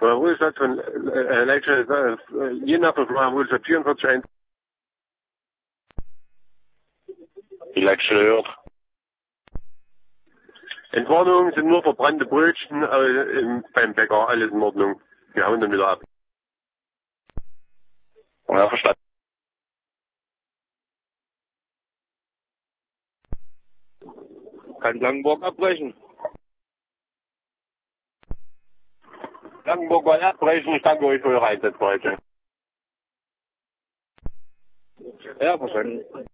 Ruhestadt von Leitsche, Jena von Ruhestadt 44.1. Die Leitsche hört. Entwarnung sind nur verbrannte Brötchen beim Bäcker, alles in Ordnung. Wir hauen dann wieder ab. Ja, verstanden. Kann Langenburg abbrechen. Langenburg mal abbrechen, ich danke euch für eure Einsätze heute. Ja, verstanden.